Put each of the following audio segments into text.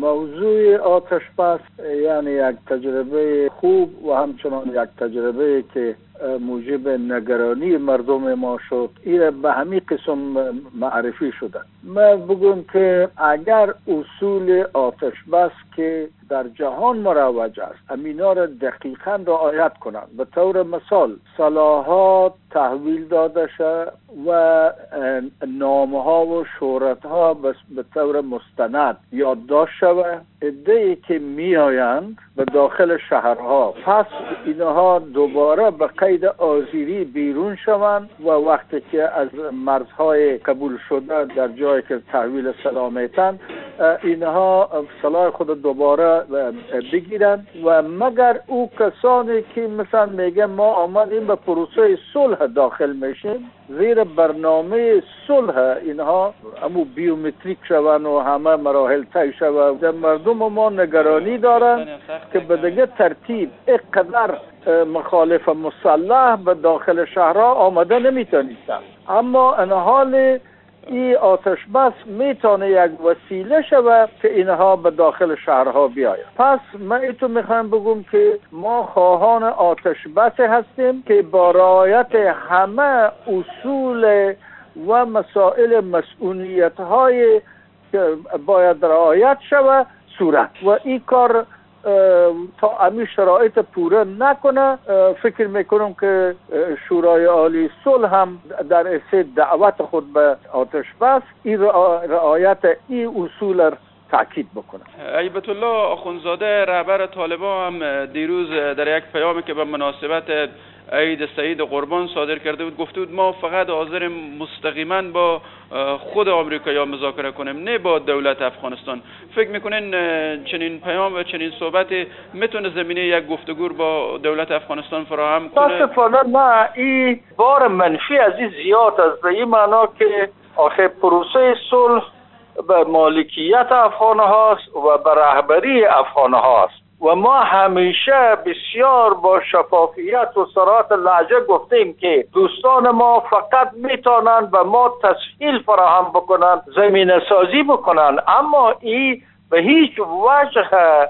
موضوع آتش بس یعنی یک تجربه خوب و همچنان یک تجربه که موجب نگرانی مردم ما شد، این به همین قسم معرفی شده. ما بگم که اگر اصول آتش بس که در جهان مروج است امینا را دقیقاً رعایت کنند، به طور مثال سلاحات تحویل داده شد و نامها و شهرتها به طور مستند یادداشت شود، عده‌ای که می آیند به داخل شهرها پس اینها دوباره به قید آذری بیرون شوند و وقتی که از مرزهای قبول شده در جایی که تحویل سلاح میتن اینها سلاح خود دوباره بگیرن و مگر او کسانی که مثلا میگه ما آمدیم به پروسه صلح داخل میشیم، زیر برنامه صلح اینها همو بیومتریک شوند و همه مراحل طی شود. مردم ما نگرانی دارن که به دیگه ترتیب اینقدر مخالف مسلح به داخل شهرها آمده نمیتونیستن، اما ان حال این آتش بس میتونه یک وسیله شود که اینها به داخل شهرها بیاید. پس من ایتو میخوام بگم که ما خواهان آتش بس هستیم که با رعایت همه اصول و مسائل مسئولیت های که باید رعایت شود صورت و این کار تا امی شرایط پوره نکنه، فکر میکنم که شورای عالی صلح هم در اسه دعوت خود به آتش بس این رعایت این اصول تاکید بکنه. ایبت الله آخونزاده رهبر طالبان هم دیروز در یک پیامی که به مناسبت عید سعید قربان صادر کرده بود گفته بود ما فقط حاضریم مستقیما با خود آمریکایی‌ها مذاکره کنیم، نه با دولت افغانستان. فکر میکنین چنین پیام و چنین صحبت میتونه زمینه یک گفتگو با دولت افغانستان فراهم کنه؟ متاسفانه نه، این بار منفی از این زیاد است، به این معنا که آخه پروسه صلح به مالکیت افغان هاست و به رهبری افغان هاست و ما همیشه بسیار با شفافیت و صراحت لهجه گفتیم که دوستان ما فقط میتونن به ما تسهیل فراهم بکنن، زمینه سازی بکنن، اما این به هیچ وجه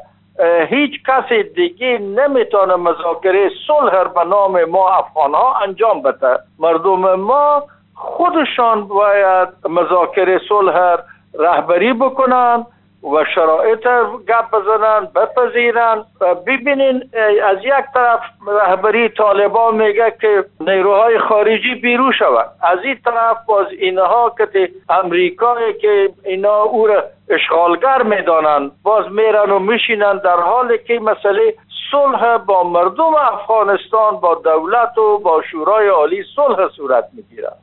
هیچ کس دیگه نمیتونه مذاکره صلح به نام ما افغان ها انجام بده. مردم ما خودشان باید مذاکره صلح رهبری بکنن و شرایط گپ بزنن، بپذیرن. ببینین از یک طرف رهبری طالبان میگه که نیروهای خارجی بیرون شود، از این طرف باز اینها که امریکایی که اینا او را اشغالگر میدانن باز میرن و میشینن، در حالی که مسئله صلح با مردم افغانستان با دولت و با شورای عالی صلح صورت میگیرد.